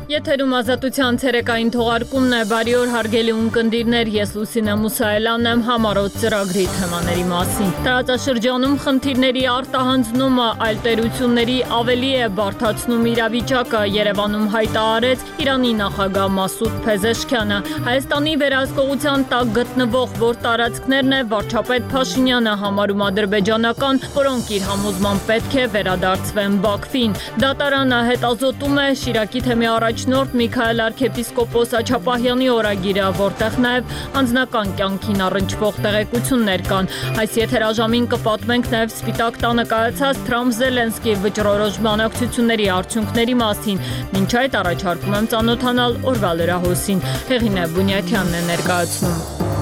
Եթերում ազատության ցերեկային թողարկումն է, բարի օր հարգելի ունկնդիրներ, ես Լուսինե Մուսայելյանն եմ, համառոտ ծրագրի թեմաների մասին։ Տարածաշրջանում խնդիրների արտահանձնումը այլ տերությունների ավելի է բարդացնում իրավիճակը, Երևանում հայտարարեց Իրանի նախագահ Մասուդ Փեզեշքյանը։ Հայաստանի վերահսկողության տակ գտնվող որ տարածքներն է վարչապետ Փաշինյանը համարում ադրբեջանական, որոնք իր համոզմամբ պետք է վերադարձվեն Բաքվին։ Դատարանը հետազոտում է Շիրակի թեմի առաջնորդ Միքայել arczepiskopos Աչապահյանի օրագիրը, որտեղ նաև անձնական կյանքին առնչվող տեղեկություններ կան։ Այս եթերաժամին կպատմենք նաև Սպիտակ տանը կայացած Թրամփ-Զելենսկի վճռորոշ բանակցությունների արդյունքների մասին։ Մինչ այդ առաջարկում եմ ծանոթանալ օրվա լրահոսին։ Հեղինե Բունյաթյանն է ներկայացնում։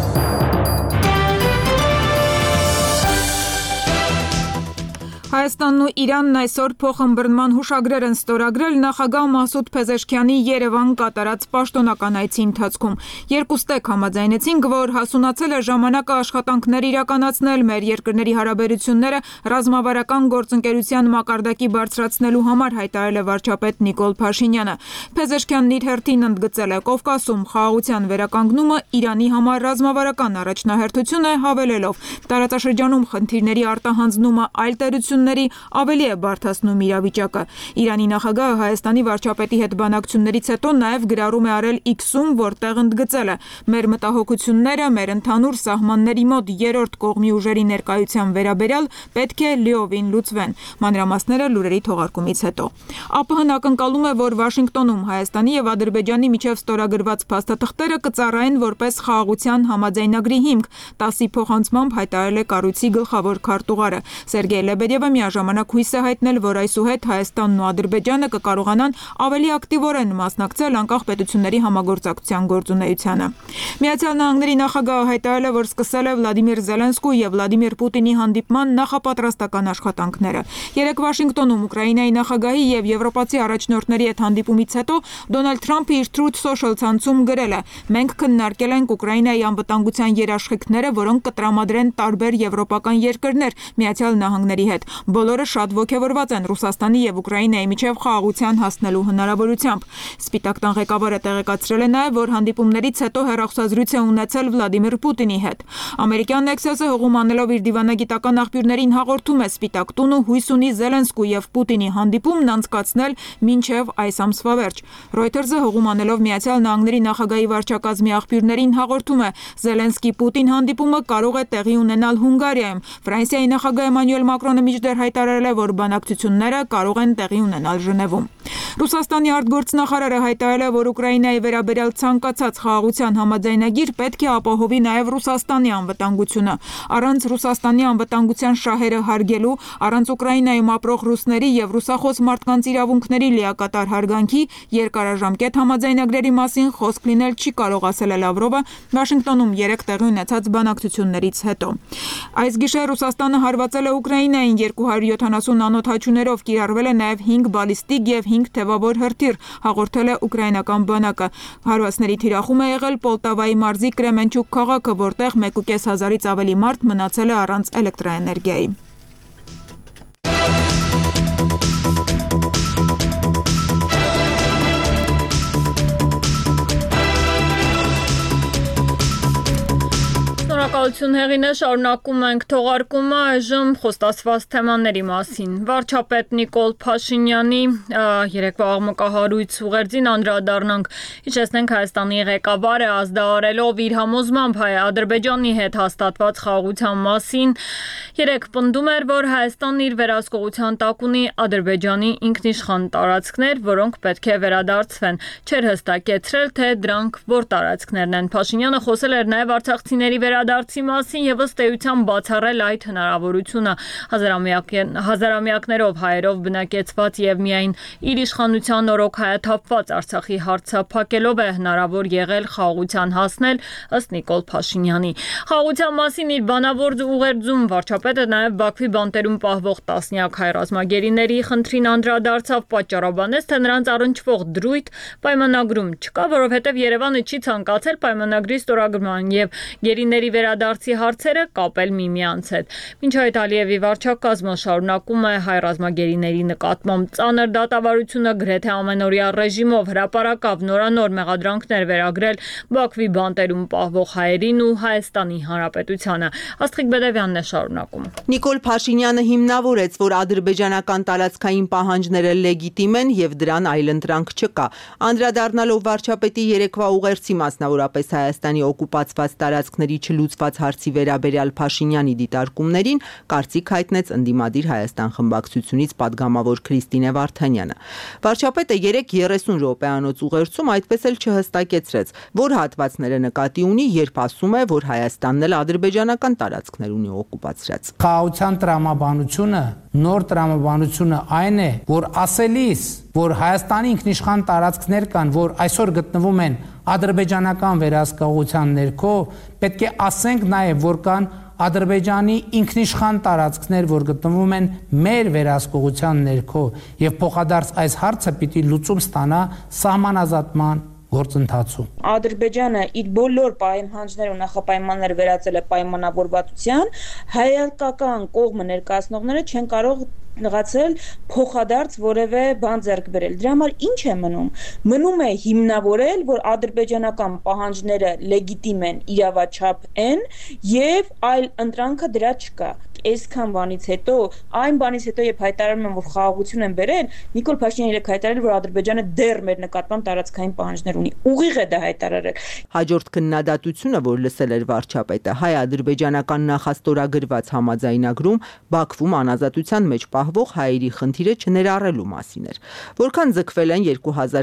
Հայաստանն ու Իրանն այսօր փոխըմբռնման հուշագրեր են ստորագրել նախագահ Մասուդ Փեզեշքյանի Երևան կատարած պաշտոնական այցի ընթացքում։ Երկուստեք համաձայնեցին, որ հասունացել է ժամանակը աշխատանքներ իրականացնել մեր երկրների հարաբերությունները ռազմավարական գործընկերության մակարդակի բարձրացնելու համար, հայտարարել է վարչապետ Նիկոլ Փաշինյանը։ Փեզեշքյանն իր հերթին ընդգծել է Կովկասում խաղաղության վերականգնումը Իրանի համար ռազմավարական առաջնահերթություն է, հավելելով տարածաշրջանում խնդիրների արտահանձնումը այլ տերությունների ավելի է բարդացնում իրավիճակը։ Իրանի նախագահը Հայաստանի վարչապետի հետ բանակցություններից հետո նաև գրառում է արել X-ում, որտեղ ընդգծել է. «Մեր մտահոգությունները մեր ընդհանուր սահմանների մոտ երրորդ կողմի ուժերի ներկայության վերաբերյալ պետք է լիովին լուծվեն»։ Մանրամասները լուրերի թողարկումից հետո։ ԱՊՀ-ն ակնկալում է, որ Վաշինգտոնում Հայաստանի եւ Ադրբեջանի միջև ստորագրված փաստաթղթերը կծառայեն որպես խաղաղության համաձայնագրի հիմք, ՏԱՍՍ-ի փոխանցմամբ հայտարարել է կառույցի գլխավոր քարտուղարը։ Սերգեյ Լեբեդևը միաժամանակ հույս է հայտնել, որ այսուհետ Հայաստանն ու Ադրբեջանը կկարողանան ավելի ակտիվորեն մասնակցել անկախ պետությունների համագործակցության գործունեությանը։ Միացյալ Նահանգների նախագահը հայտարարել է, որ սկսել է Վլադիմիր Զելենսկու եւ Վլադիմիր Պուտինի հանդիպման նախապատրաստական աշխատանքները։ Երեկ Վաշինգտոնում Ուկրաինայի նախագահի եւ եվրոպացի առաջնորդների հետ հանդիպումից հետո Դոնալդ Թրամփը իր Truth Social ցանցում գրել է. «Մենք քննարկել ենք Ուկրաինայի անվտանգության երաշխիքները, որոնք կտրամադրեն տարբեր եվրոպական երկրներ Միացյալ Նահանգների հետ։ Բոլորը շատ ոգևորված են Ռուսաստանի եւ Ուկրաինայի միջև խաղաղության հասնելու հնարավորությամբ»։ Սպիտակ տան ղեկավարը տեղեկացրել է նաեւ, որ հանդիպումներից հետո հեռախոսազրույց է ունեցել Վլադիմիր Պուտինի հետ։ Ամերիկյան Nexus-ը հողում անելով իր դիվանագիտական աղբյուրներին հաղորդում է Սպիտակ տունը հույս ունի Զելենսկու եւ Պուտինի հանդիպումն անցկացնել մինչեւ այս ամսվա վերջ։ Reuters-ը հողում անելով Միացյալ Նահանգների նախագահի վարչակազմի աղբյուրներին հաղորդում է. «Զելենսկի-Պուտին հանդիպումը կարող է տեղի ունենալ Հունգարիայում»։ Ֆրանսիայի նախագահ Էմանուել Մակրոնը մինչդեռ հայտարարել է, որ բանակցությունները կարող են տեղի ունենալ Ժնևում։ Ռուսաստանի արտգործնախարարը հայտարարել է, որ Ուկրաինայի վերաբերյալ ցանկացած խաղաղության համաձայնագիր պետք է ապահովի նաև Ռուսաստանի անվտանգությունը։ Առանց Ռուսաստանի անվտանգության շահերը հարգելու, առանց Ուկրաինայում ապրող ռուսների եւ ռուսախոս մարդկանց իրավունքների լիակատար հարգանքի երկարաժամկետ համաձայնագրերի մասին խոսք լինել չի կարող, ասել է Լավրովը Վաշինգտոնում երեկ տեղի ունեցած բանակցություններից հետո։ Այս գիշեր Ռուսաստանը հարվածել է Ուկրաինային 270 անօդաչուներով, կիրառվել է նաև 5 բալիստիկ եւ 5 թևավոր հրթիռ, հաղորդել է ուկրաինական բանակը։ Հարվածների թիրախում է եղել Պոլտավայի մարզի Կրեմենչուկ քաղաքը, որտեղ 1,500-ից ավելի մարդ մնացել է առանց էլեկտրաէներգիայի։ Շնորհակալություն Հեղինե, շարունակում ենք թողարկումը այժմ խոստացված թեմաների մասին։ Վարչապետ Նիկոլ Փաշինյանի երեկվա աղմկահարույց ուղերձին անդրադառնանք, հիշեցնենք Հայաստանի ղեկավարը ազդարարելով իր համոզմամբ Ադրբեջանի հետ հաստատված խաղաղության մասին, երեկ պնդում էր, որ Հայաստանն իր վերահսկողության տակ ունի Ադրբեջանի ինքնիշխան տարածքներ, որոնք պետք է վերադարձվեն։ Չէր հստակեցրել, թե դրանք որ տարածքներն են։ Փաշինյանը խոսել էր նաև արցախցիների վերադարձի մասին եւ ըստ էության բացառել այդ հնարավորությունը։ Հազարամյակներով հայերով բնակեցված եւ միայն իր իշխանության օրոք հայաթափված Արցախի հարցը փակելով է հնարավոր եղել խաղաղության հասնել, ըստ Նիկոլ Փաշինյանի։ Խաղաղության մասին իր բանավոր ուղերձում վարչապետը նաեւ Բաքվի բանտերում պահվող տասնյակ հայ ռազմագերիների խնդրին անդրադարձավ, պատճառաբանեց, թե նրանց առնչվող դրույթ պայմանագրում չկա, որովհետեւ Երևանը չի ցանկացել պայմանագրի ստորագրման եւ գերիների վերադարձ փոխադարձի հարցերը կապել միմյանց հետ։ Մինչ այդ Ալիևի վարչակազմը շարունակում է հայ ռազմագերիների նկատմամբ ծանր դատավարությունը գրեթե ամենօրյա ռեժիմով հրապարակավ նորանոր մեղադրանքներ վերագրել Բաքվի բանտերում պահվող հայերին ու Հայաստանի Հանրապետությանը։ Աստղիկ Բեդևյանն է շարունակում։ Նիկոլ Փաշինյանը հիմնավորեց, որ ադրբեջանական տարածքային պահանջները լեգիտիմ են եւ դրան այլընտրանք չկա։ Անդրադառնալով վարչապետի երեկվա ուղերձի, մասնավորապես Հայաստանի օկուպացված տարածքների չլուծված հարցի վերաբերյալ Փաշինյանի դիտարկումներին, կարծիք հայտնեց ընդդիմադիր Հայաստան խմբակցությունից падգամավոր Քրիստինե Վարդանյանը։ Վարչապետը 30 րոպեանոց ուղերձում այդպես էլ չհստակեցրեց, որ հատվածները նկատի ունի, երբ ասում է, որ Հայաստանն էլ ադրբեջանական տարածքներ ունի օկուպացրած։ Խաղաղության տրամաբանությունը, նոր տրամաբանությունը այն է, որ ասելիս, որ Հայաստանի ինքնիշխան տարածքներ կան, որ այսօր գտնվում են ադրբեջանական վերահսկողության ներքո, պետք է ասենք նաև, որ կան Ադրբեջանի ինքնիշխան տարածքներ, որ գտնվում են մեր վերահսկողության ներքո, եւ փոխադարձ այս հարցը պիտի լուծում ստանա սահմանազատման գործընթացում։ Ադրբեջանը իր բոլոր պայմանները ու նախապայմանները վերածել է պայմանավորվածության, հայկական կողմը ներկայացնողները չեն կարող նեղացել փոխադարձ որևէ բան ձեռք բերել։ Դրա համար ինչ է մնում։ Մնում է հիմնավորել, որ ադրբեջանական պահանջները լեգիտիմ են, իրավաչափ են եւ այլ ընտրանքը դրա չկա։ Այսքան բանից հետո, այն բանից հետո երբ հայտարարում են, որ խաղաղություն են բերել, Նիկոլ Փաշինյանը երեք հայտարարել, որ Ադրբեջանը դեռ մեր նկատմամբ տարածքային պահանջներ ունի։ Ուղիղ է դա հայտարարել։ Հաջորդ քննադատությունը, որ լսել էր վարչապետը, հայ-ադրբեջանական նախաստորագրված համաձայնագրում Բաքվում անազատության մեջ պահվող հայերի խնդիրը չներառելու մասին էր։ Որքան ձգվել են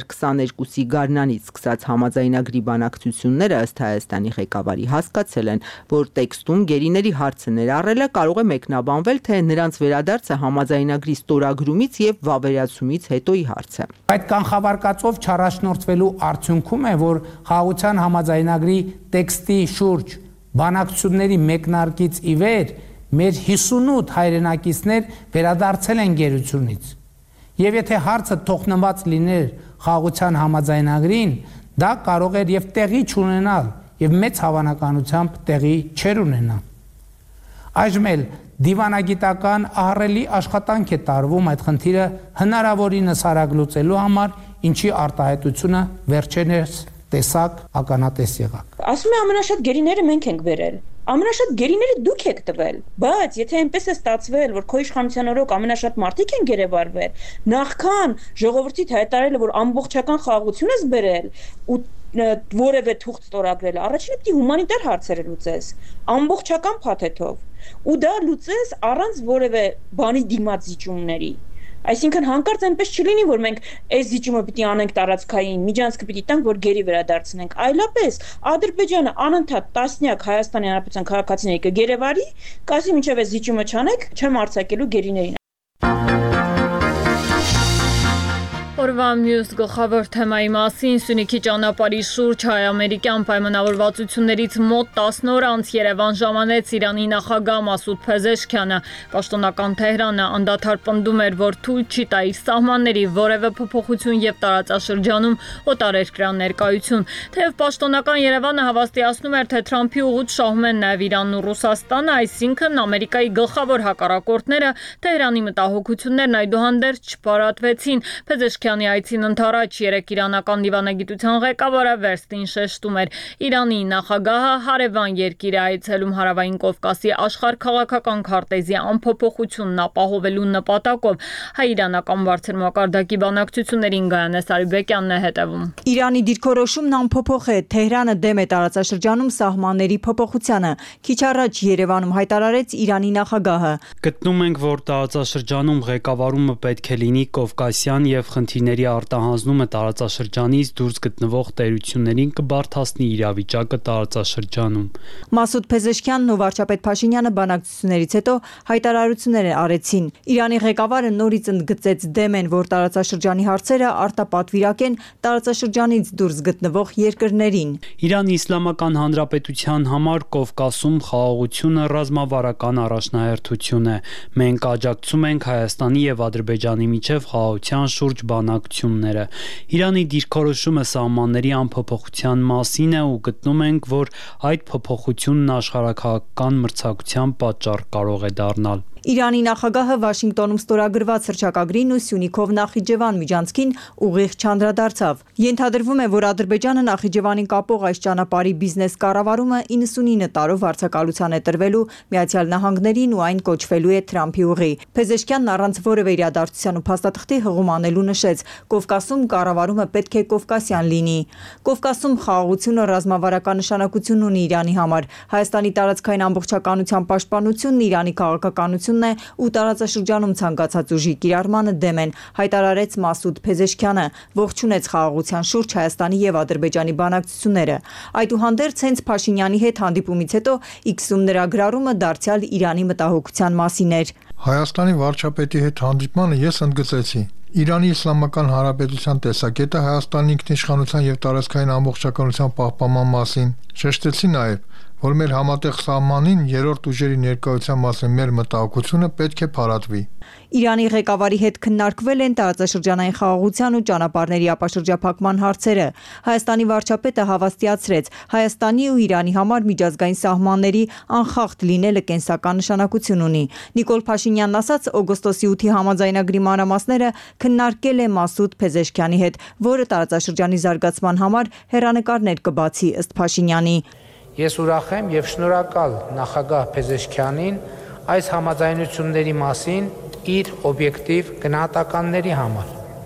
2022-ի գարնանից սկսած համաձայնագրի բանակցությունները, ըստ Հայաստանի ղեկավարի հասկացել են, որ տեքստում գերիների հարցը ներառելը կարող է մեկնաբանվել, թե նրանց վերադարձը համաձայնագրի ստորագրումից եւ վավերացումից հետոյի հարց է։ Այդ կանխավարկածով չառաջնորդվելու արդյունքում է, որ խաղաղության համաձայնագրի տեքստի շուրջ բանակցությունների մեկնարկից ի վեր մեր 58 հայրենակիցներ վերադարձել են գերությունից։ Եվ եթե հարցը թողնված լիներ խաղաղության համաձայնագրին, դա կարող էր եւ տեղի չունենալ, եւ մեծ հավանականությամբ տեղի չեր ունենա։ Այժմ էլ դիվանագիտական ահռելի աշխատանք է տարվում այդ խնդիրը հնարավորինս արագ լուծելու համար, ինչի արտահայտությունը վերջերս տեսակ ականատես եղաք։ Ասում է ամենաշատ գերիները մենք ենք բերել։ Ամենաշատ գերիները դուք եք տվել, բայց եթե այնպես է ստացվել, որ քո իշխանության օրոք ամենաշատ մարդիկ են գերեվարվել, նախքան ժողովրդիդ հայտարարել, որ ամբողջական խաղաղություն ես բերել ու որևէ թուղթ ստորագրել, առաջինը պիտի հումանիտար հարցերը լուծես, ամբողջական փաթեթով, ու դա լուծես առանց որևէ բանի դիմաց զիջումների։ Այսինքն հանկարծ այնպես չլինի, որ մենք այս զիջումը պիտի անենք տարածքային, միջանցքը պիտի տանք, որ գերի վերադարձնենք, այլապես Ադրբեջանը անընդհատ տասնյակ Հայաստանի Հանրապետության քաղաքացիների կգերեվարի, կասի մինչև այս զիջումը չանեք, չեմ արձակելու գերիներին։ Օրվա մյուս գլխավոր թեմայի մասին Սյունիքի ճանապարհի շուրջ հայ-ամերիկյան պայմանավորվածություններից մոտ 10 օր անց Երևան ժամանեց Իրանի նախագահ Մասուդ Փեզեշքյանը։ Պաշտոնական Թեհրանը անդադար պնդում էր, որ թույլ չի տա իր սահմանների որևէ փոփոխություն եւ տարածաշրջանում օտարերկրյա ներկայություն։ Թեև պաշտոնական Երևանը հավաստիացնում էր, թե Թրամփի ուղուց շահում են նաեւ Իրանն ու Ռուսաստանը, այսինքն Ամերիկայի գլխավոր հակառակորդները Թեհրանի մտահոգություններն այդուհանդերձ չպարատվեցին։ Փեզեշքյանի այցին ընդառաջ երեք իրանական դիվանագիտության ղեկավարը Վերստին շեշտում էր, Իրանի նախագահը հարևան երկիր է այցելում Հարավային Կովկասի աշխարհքաղաքական քարտեզի անփոփոխությունն ապահովելու նպատակով։ Հայ-իրանական բարձր մակարդակի բանակցություններին Գայանե Սարիբեկյանն է հետևում։ Իրանի դիրքորոշումն անփոփոխ է, Թեհրանը դեմ է տարածաշրջանում սահմանների փոփոխությանը։ Քիչ առաջ Երևանում հայտարարեց Իրանի նախագահը։ Գտնում ենք, որ տարածաշրջանում ղեկավարումը պետք է լինի կովկասյան եւ խնդիրների արտահանձնումը տարածաշրջանից դուրս գտնվող տերություններին կբարդացնի իրավիճակը տարածաշրջանում։ Մասուդ Փեզեշքյանն ու վարչապետ Փաշինյանը բանակցություններից հետո հայտարարություններ արեցին։ Իրանի ղեկավարը նորից ընդգծեց դեմ են, որ տարածաշրջանի հարցերը արտապատվիրակեն տարածաշրջանից դուրս գտնվող երկրներին։ Իրանի Իսլամական Հանրապետության համար Կովկասում խաղաղությունը ռազմավարական առաջնահերթություն է։ Մենք աջակցում ենք Հայաստանի եւ Ադրբեջանի միջև խաղաղության շուրջ բանակցություններին բանակցությունները։ Իրանի դիրքորոշումը սահմանների անփոփոխության մասին է ու գտնում ենք, որ այդ փոփոխությունն աշխարհաքաղաքական մրցակցության պատճառ կարող է դառնալ։ Իրանի նախագահը Վաշինգտոնում ստորագրված հռչակագրին ու Սյունիքով Նախիջևան միջանցքին ուղիղ չանդրադարձավ։ Ենթադրվում է, որ Ադրբեջանը Նախիջևանին կապող այս ճանապարհի բիզնես կառավարումը 99 տարով վարձակալության է տրվելու Միացյալ Նահանգներին ու այն կոչվելու է Թրամփի ուղի։ Փեզեշքյանն առանց որևէ իրադարձության ու փաստաթղթի հղում անելու նշեց. Կովկասում կառավարումը պետք է կովկասյան լինի։ Կովկասում խաղաղությունը ռազմավարական նշանակություն ունի Իրանի համար։ Հայաստանի տարածքային ամբողջականության պաշտպանությունն Իրանի քաղաքականություն է ու տարածաշրջանում ցանկացած ուժի կիրառմանը դեմ են, հայտարարեց Մասուդ Փեզեշքյանը, ողջունեց խաղաղության շուրջ Հայաստանի եւ Ադրբեջանի բանակցությունները։ Այդուհանդերձ հենց Փաշինյանի հետ հանդիպումից հետո X-ում նրա գրառումը դարձյալ Իրանի մտահոգության մասին էր։ Հայաստանի վարչապետի հետ հանդիպմանը ես ընդգծեցի Իրանի Իսլամական Հանրապետության տեսակետը Հայաստանի ինքնիշխանության եւ տարածքային ամբողջականության պահպանման մասին։ Շեշտեցի նաեւ, որ մեր համատեղ սահմանին երրորդ ուժերի ներկայության մասին մեր մտահոգությունը պետք է փարատվի։ Իրանի ղեկավարի հետ քննարկվել են տարածաշրջանային խաղաղության ու ճանապարհների ապաշրջափակման հարցերը։ Հայաստանի վարչապետը հավաստիացրեց, Հայաստանի ու Իրանի համար միջազգային սահմանների անխախտ լինելը կենսական նշանակություն ունի։ Նիկոլ Փաշինյանն ասաց, օգոստոսի 8-ի համաձայնագրի մանրամասները քննարկել է Մասուդ Փեզեշքյանի հետ, որը տարածաշրջանի զարգացման համար հեռանկարներ կբացի ըստ Փաշինյանի։ Ես ուրախ եմ եւ շնորհակալ նախագահ Փեզեշքյանին այս համաձայնությունների մասին իր օբյեկտիվ գնահատականների համար։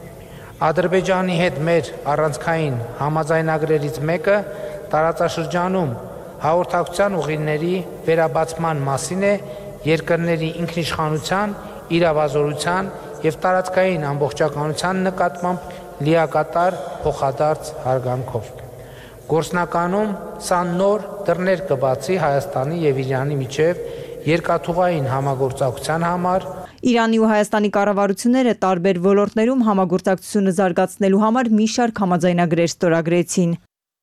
Ադրբեջանի հետ մեր առանցքային համաձայնագրերից մեկը տարածաշրջանում հաղորդակցության ուղիների վերաբացման մասին է երկրների ինքնիշխանության, իրավազորության եւ տարածքային ամբողջականության նկատմամբ լիակատար փոխադարձ հարգանքով։ Գործնականում սա նոր դռներ կբացի Հայաստանի եւ Իրանի միջև երկաթուղային համագործակցության համար։ Իրանի ու Հայաստանի կառավարությունները տարբեր ոլորտներում համագործակցությունը զարգացնելու համար մի շարք համաձայնագրեր ստորագրեցին։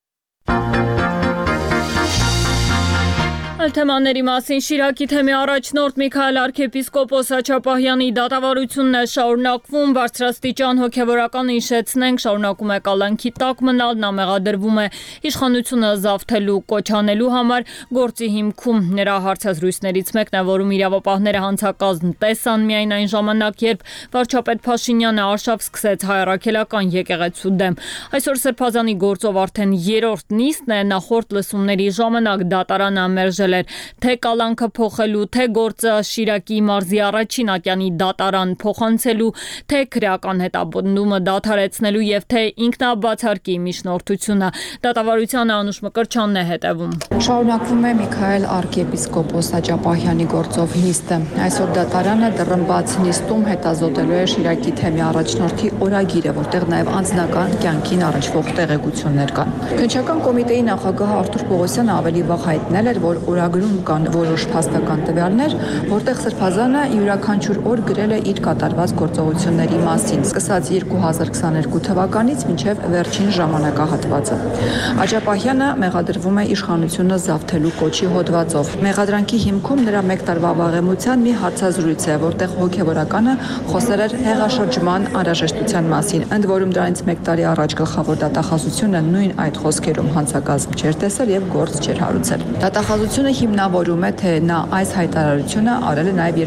Թեմաների մասին Շիրակի թեմի առաջնորդ Միքայել arczepiskopos Աչապահյանի դատավարությունն է շարունակվում, բարձրաստիճան հոգևորական հիշեցնենք, շարունակում է կալանքի տակ մնալ, նա մեղադրվում է իշխանությունը զավթելու կոչանելու համար, գործի հիմքում նրա հարցազրույցներից մեկն է, որում իրավապահները հանցակազմ տեսան միայն այն ժամանակ, երբ վարչապետ Փաշինյանը արշավ սկսեց հայ առաքելական եկեղեցու դեմ։ Այսօր Սրբազանի գործով արդեն երրորդ նիստն է, նախորդ լսումների ժամանակ դատարանը մերժել թե կալանքը փոխելու, թե գործը Շիրակի մարզի առաջին ատյանի դատարան փոխանցելու, թե քրեական հետապնդումը դադարեցնելու եւ թե ինքնաբացարկի միջնորդությունը։ Դատավարությանը Անուշ Մկրտչյանն է հետևում։ Շարունակվում է Միքայել arczepiskopos Աչապահյանի գործով նիստը։ Այսօր դատարանը դռնբաց նիստում հետազոտելու է Շիրակի թեմի առաջնորդի օրագիրը, որտեղ նաեւ անձնական կյանքին առնչվող տեղեկություններ կան։ Քննչական կոմիտեի նախագահ Արթուր Պողոսյանը ավելի վաղ հայտնել էր, որ օրագրում կան որոշ փաստական տվյալներ, որտեղ Սրբազանը յուրաքանչյուր օր գրել է իր կատարված գործողությունների մասին, սկսած 2022 թվականից մինչև վերջին ժամանակահատվածը։ Աչապահյանը մեղադրվում է իշխանությունը զավթելու կոչի հոդվածով։ Մեղադրանքի հիմքում նրա 1 տարվա վաղեմության մի հարցազրույց է, որտեղ հոգևորականը խոսել էր հեղաշրջման անհրաժեշտության մասին, ընդ որում դրանից 1 տարի առաջ գլխավոր դատախազությունը նույն այդ խոսքերում հանցակազմ չէր տեսել եւ գործ չէր հարուցել։ Դատախազությունը հիմնավորում է, թե նա այս հայտարարությունը արել է նաև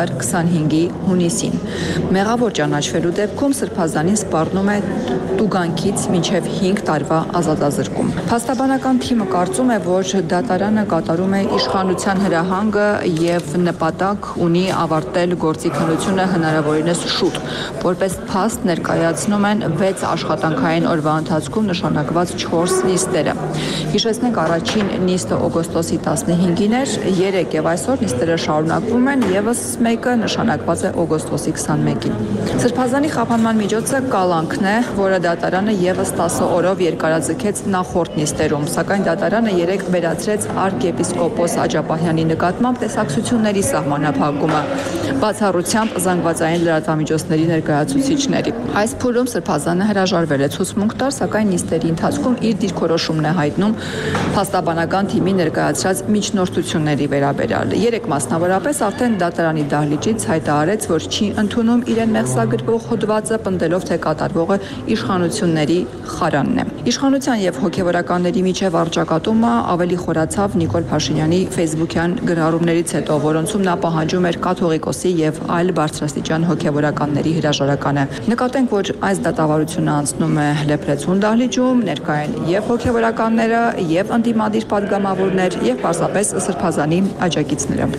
2025-ի հունիսին։ Մեղավոր ճանաչվելու դեպքում Սրբազանին սպառնում է տուգանքից մինչև 5 տարվա ազատազրկում։ Փաստաբանական թիմը կարծում է, որ դատարանը կատարում է իշխանության հրահանգը եւ նպատակ ունի ավարտել գործի քննությունը հնարավորինս շուտ։ Որպես փաստ ներկայացնում են 6 աշխատանքային օրվա ընթացքում նշանակված 4 նիստերը։ Հիշեցնենք, առաջին նիստը օգոստոսի 15-ին էր, 3 եւ այսօր նիստերը շարունակվում են, եւս մեկը նշանակված է օգոստոսի 21-ին։ Սրբազանի խափանման միջոցը կալանքն է, որը դատարանը եւս 10 օրով երկարաձգեց նախորդ նիստերում, սակայն դատարանը 3 վերացրեց arczepiskopos Աչապահյանի նկատմամբ տեսակցությունների սահմանափակումը, բացառությամբ զանգվածային լրատվամիջոցների ներկայացուցիչների։ Այս փուլում Սրբազանը հրաժարվել է ցուցմունք տալ, սակայն նիստերի ընթացքում իր դիրքորոշումն է հայտնում փաստաբանական թիմի ներկայացրած միջնորդությունների վերաբերյալ։ Երեք մասնավորապես արդեն դատարանի դահլիճից հայտարարեց, որ չի ընդունում իրեն մեղսագրվող հոդվածը, պնդելով, թե կատարվողը իշխանությունների խարանն է։ Իշխանության եւ հոգեվորականների միջև առճակատումը ավելի խորացավ Նիկոլ Փաշինյանի Facebook-յան գրառումներից հետո, որոնցում նա պահանջում էր կաթողիկոսի եւ այլ բարձրաստիճան հոգեվորականների հրաժարականը։ Նկատենք, որ այս դատավարությունը անցնում է Լեփրեցուն դահլիճում, ներկայ են եւ հոգեվորականները, եւ ընդդիմադիր պատգամավորներ, եւ պարզապես սրբազանի աջակիցները։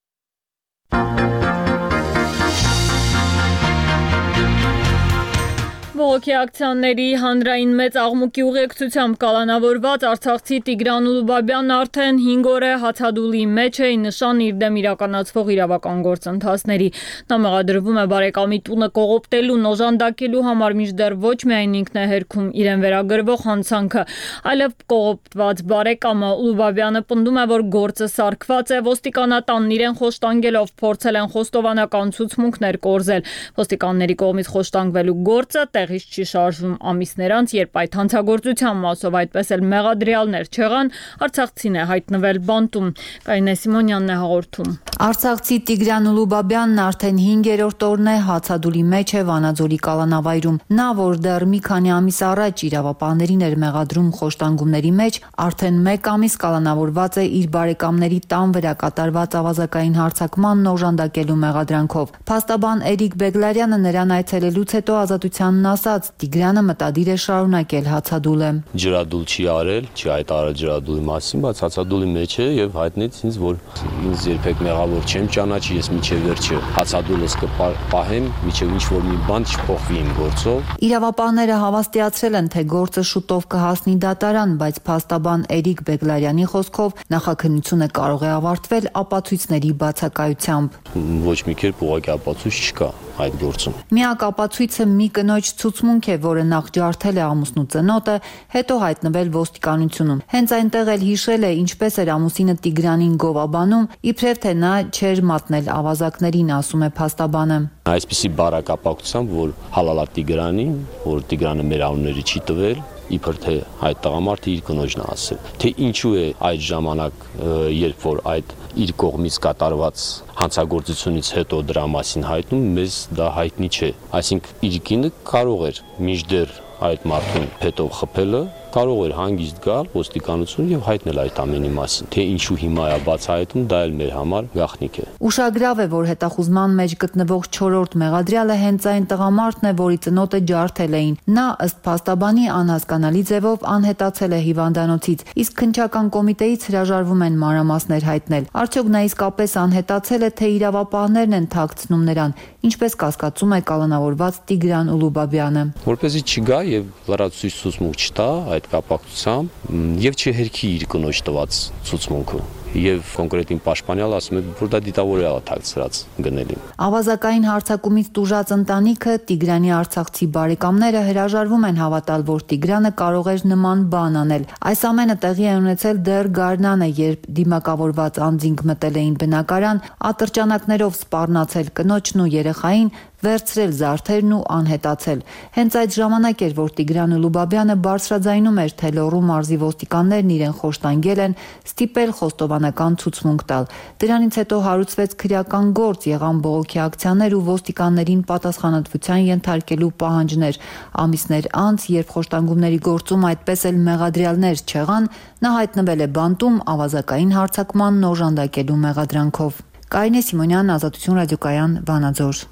Բողոքի ակցիաների հանրային մեծ աղմուկի ուղեկցությամբ կալանավորված արցախցի Տիգրան Ուլուբաբյանն արդեն 5 օր է հացադուլի մեջ է, նշան իր դեմ իրականացվող իրավական գործընթացների։ Նա մեղադրվում է բարեկամի տունը կողոպտելու, օժանդակելու համար, մինչդեռ ոչ միայն ինքն է հերքում իրեն վերագրվող հանցանքը, այլև կողոպտված բարեկամը։ Ուլուբաբյանը պնդում է, որ գործը սարքված է, ոստիկանատանն իրեն խոշտանգելով փորձել են խոստովանական ցուցմունքներ կորզել։ Ոստիկանների կողմից խոշտանգվելու գործը տեղից չի շարժվում ամիսներ անց, երբ այդ հանցագործության մասով այդպես էլ մեղադրյալներ չեղան, արցախցին է հայտնվել բանտում։ Կարինե Սիմոնյանն է հաղորդում։ Արցախցի Տիգրան Ուլուբաբյանն արդեն 5-րդ օրն է հացադուլի մեջ է Վանաձորի կալանավայրում։ Նա, որ դեռ մի քանի ամիս առաջ իրավապահներին էր մեղադրում խոշտանգումների մեջ, արդեն 1 ամիս կալանավորված է իր բարեկամների տան վրա կատարված ավազակային հարձակմանն օժանդակելու մեղադրանքով։ Փաստաբան Էրիկ Բեգլարյանը նրան այցելելուց հետո Ազատությանն ասաց, Տիգրանը մտադիր է շարունակել հացադուլը։ Ջրադուլ չի արել, չի հայտարարել ջրադուլի մասին, բայց հացադուլի մեջ է եւ հայտնեց ինձ, որ ինձ երբեք մեղավոր չեմ ճանաչի, ես միջև վերջը հացադուլս կպահեմ, միջև ինչ որ մի բան չփոխվի իմ գործով։ Իրավապահները հավաստիացրել են, թե գործը շուտով կհասնի դատարան, բայց փաստաբան Էրիկ Բեգլարյանի խոսքով նախաքննությունը կարող է ավարտվել ապացույցների բացակայությամբ։ Ոչ մի կերպ ուղղակի ապացույց չկա այդ գործում։ Միակ ապացույցը մի կնոջ ցուցմունք է, որը նախ ջարդել է ամուսնու ծնոտը, հետո հայտնվել ոստիկանությունում։ Հենց այնտեղ էլ հիշել է, ինչպես էր ամուսինը Տիգրանին գովաբանում, իբրև թե նա չէր մատնել ավազակներին, ասում է փաստաբանը։ Այսպիսի բարակապակցությամբ, որ հալալա Տիգրանին, որ Տիգրանը մեր անունները չի տվել, իբր թե այդ տղամարդը իր կնոջն է ասել, թե ինչու է այդ ժամանակ, երբ որ այդ իր կողմից կատարված հանցագործությունից հետո դրա մասին հայտնում, մեզ դա հայտնի չէ։ Այսինքն իր կինը կարող էր մինչդեռ այդ մարդուն հետո խփելը, կարող էր հանգիստ գալ ոստիկանություն եւ հայտնել այդ ամենի մասին, թե ինչու հիմա է բացահայտում, դա էլ մեր համար գաղտնիք է։ Ուշագրավ է, որ հետախուզման մեջ գտնվող 4-րդ մեղադրյալը հենց այն տղամարդն է, որի ծնոտը ջարդել էին։ Նա ըստ փաստաբանի անհասկանալի ձևով անհետացել է հիվանդանոցից, իսկ քննչական կոմիտեից հրաժարվում են մանրամասներ հայտնել։ Արդյոք նա իսկապես անհետացել է, թե իրավապահներն են թաքցնում նրան, ինչպես կասկածում է կալանավորված Տիգրան Ուլուբաբյանը։ Որպեսզի չգա եւ լրացուցիչ ցուցմունք չտա այդ կապակցությամբ եւ չհերքի իր կնոջ տված ցուցմունքը։ Եվ կոնկրետին պաշտպանյալը ասում է, որ դա դիտավորյալ է թաքցրած գնելին։ Ավազակային հարձակումից տուժած ընտանիքը, Տիգրանի արցախցի բարեկամները հրաժարվում են հավատալ, որ Տիգրանը կարող էր նման բան անել։ Այս ամենը տեղի է ունեցել դեռ գարնանը, երբ դիմակավորված անձինք մտել էին բնակարան, ատրճանակներով սպառնացել կնոջն ու երեխային, վերցրել զարդերն ու անհետացել։ Հենց այդ ժամանակ էր, որ Տիգրան Ուլուբաբյանը բարձրաձայնում էր, թե Լոռու մարզի ոստիկաններն իրեն խոշտանգել են, ստիպել խոստովանական ցուցմունք տալ։ Դրանից հետո հարուցվեց քրեական գործ, եղան բողոքի ակցիաներ ու ոստիկաններին պատասխանատվության ենթարկելու պահանջներ։ Ամիսներ անց, երբ խոշտանգումների գործում այդպես էլ մեղադրյալներ չեղան, նա հայտնվել է բանտում ավազակային հարձակմանն օժանդակելու մեղադրանքով։ Կարինե Սիմոնյան, Ազատություն ռադիոկայան, Վանաձոր։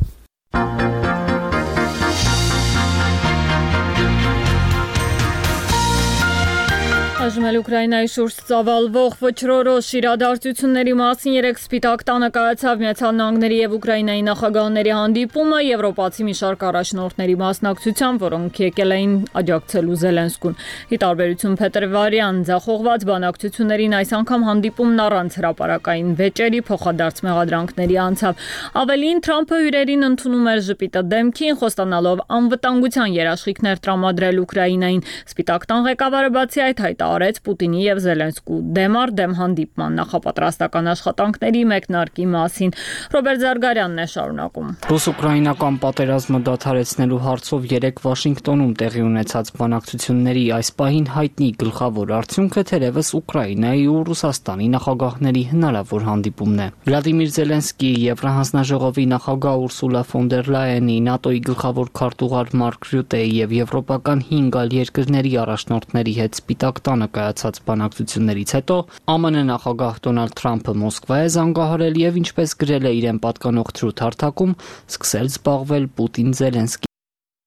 Այժմ էլ Ուկրաինայի շուրջ ծավալվող վճռորոշ իրադարձությունների մասին երեկ Սպիտակ տանը կայացավ Միացյալ Նահանգների եւ Ուկրաինայի նախագահների հանդիպումը եվրոպացի մի շարք առաջնորդների մասնակցությամբ, որոնք եկել էին աջակցելու Զելենսկուն։ Ի տարբերություն փետրվարյան ձախողված բանակցություններին այս անգամ հանդիպումն առանց հրապարակային վեճերի փոխադարձ մեղադրանքների անցավ։ Ավելին Թրամփը հյուրերին ընդունում էր ժպիտը դեմքին, խոստանալով անվտանգության երաշխիքներ տրամադրել Ուկրաինային։ Սպիտակ տան ղեկավարը բացի այդ հայտարարեց, հրապարակեց Պուտինի եւ Զելենսկու դեմ առ դեմ հանդիպման նախապատրաստական աշխատանքների մեկնարկի մասին։ Ռոբերտ Զարգարյանն է շարունակում։ Ռուս-ուկրաինական պատերազմը դադարեցնելու հարցով 3 Վաշինգտոնում տեղի ունեցած բանակցությունների այս պահին հայտնի գլխավոր արդյունքը թերևս Ուկրաինայի ու Ռուսաստանի նախագահների հնարավոր հանդիպումն է։ Վլադիմիր Զելենսկիի Եվրահանձնաժողովի նախագահ Ուրսուլա ֆոն դեր Լայենի, ՆԱՏՕ-ի գլխավոր քարտուղար Մարկ Ռյուտեի եւ եվրոպական 5 այլ երկրների առաջնորդների հետ Սպիտակ տանը կայացած բանակցություններից հետո ԱՄՆ նախագահ Դոնալդ Թրամփը Մոսկվա է զանգահարել եւ ինչպես գրել է իրեն պատկանող թրութ հարթակում, սկսել զբաղվել Պուտին-Զելենսկի